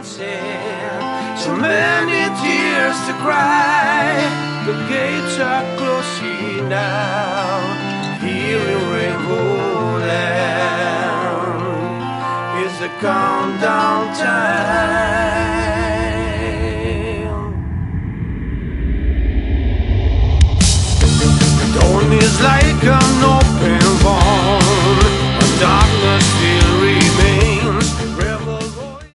dancing, so many tears to cry. The gates are closing now, here in Rainbow Land. It's the countdown time. Dawn is like an open